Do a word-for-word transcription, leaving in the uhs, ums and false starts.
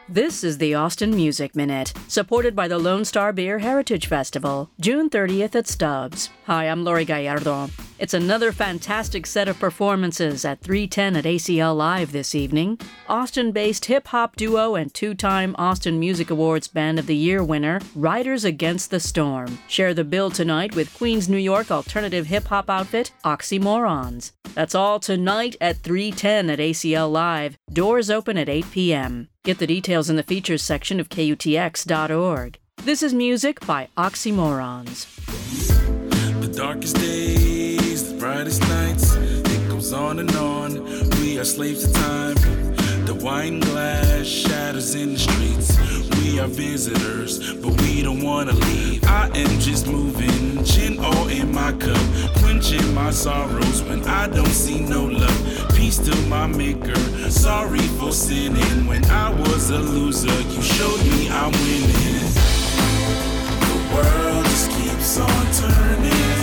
This is the Austin Music Minute, supported by the Lone Star Beer Heritage Festival, June thirtieth at Stubbs. Hi, I'm Lori Gallardo. It's another fantastic set of performances at three ten at A C L Live this evening. Austin-based hip-hop duo and two-time Austin Music Awards Band of the Year winner, Riders Against the Storm, share the bill tonight with Queens, New York alternative hip-hop outfit, Oxymorons. That's all tonight at three ten at A C L Live. Doors open at eight p.m. Get the details in the features section of K U T X dot org. This is music by Oxymorons. The darkest days, the brightest nights, it goes on and on. We are slaves to time. The wine glass shatters in the streets. We are visitors, but we don't wanna leave. I am just moving, gin all in my cup, quenching my sorrows when I don't see no love. Peace to my maker, sorry for sinning. When I was a loser, you showed me I'm winning. The world just keeps on turning.